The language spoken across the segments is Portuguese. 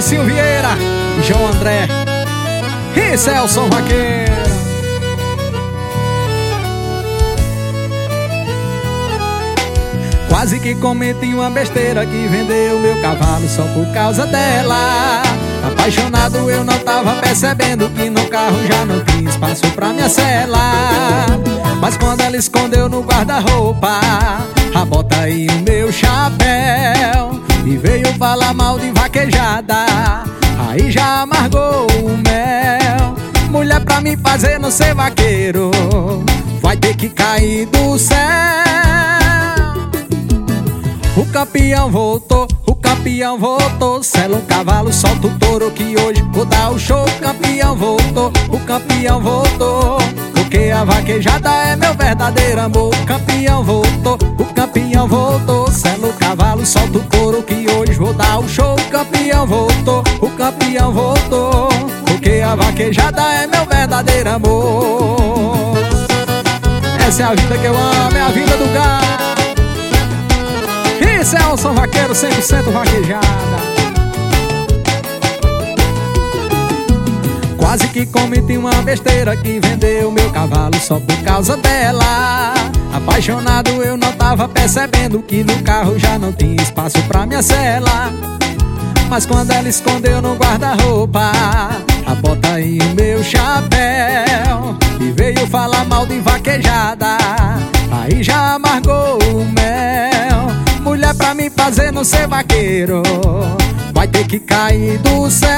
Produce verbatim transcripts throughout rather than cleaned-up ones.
Marcinho Vieira, João André e Celso Vaqueiro. Quase que cometi uma besteira que vendeu meu cavalo só por causa dela. Apaixonado eu não tava percebendo que no carro já não tinha espaço pra minha cela. Mas quando ela escondeu no guarda-roupa a bota e o meu chapéu e veio falar mal de vaquejada, aí já amargou o mel. Mulher pra me fazer não ser vaqueiro vai ter que cair do céu. O campeão voltou, o campeão voltou. Sela um cavalo, solta o touro que hoje vou dar o show. O campeão voltou, o campeão voltou, porque a vaquejada é meu verdadeiro amor. O campeão voltou, o campeão voltou. Sela o cavalo, solta o touro que hoje vou dar o show. O campeão voltou, o campeão voltou, porque a vaquejada é meu verdadeiro amor. Essa é a vida que eu amo, é a vida do gado. E Celso Vaqueiro, cem por cento vaquejada. Quase que cometi uma besteira que vendeu meu cavalo só por causa dela. Apaixonado eu não tava percebendo que no carro já não tinha espaço pra minha cela. Mas quando ela escondeu no guarda-roupa a bota e o meu chapéu e veio falar mal de vaquejada, aí já amargou o mel. Mulher pra me fazer não ser vaqueiro vai ter que cair do céu.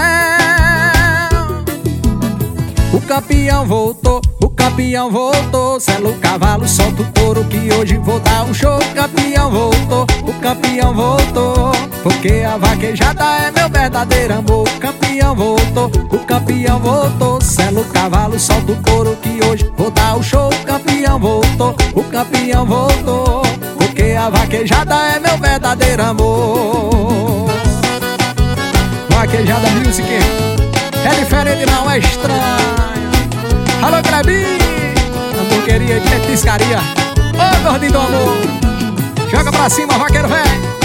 O campeão voltou, o campeão voltou. Sela o cavalo, solta o touro que hoje vou dar um show. O campeão voltou, o campeão voltou, porque a vaquejada é meu verdadeiro amor. O campeão voltou, o campeão voltou. Sela o cavalo, solta o touro que hoje vou dar o show. O campeão voltou, o campeão voltou, porque a vaquejada é meu verdadeiro amor. Vaquejada Music é diferente, não é estranho. Alô, Clebinho, hamburgueria de petiscaria. Ô, gordinho do amor, joga pra cima, vaqueiro velho.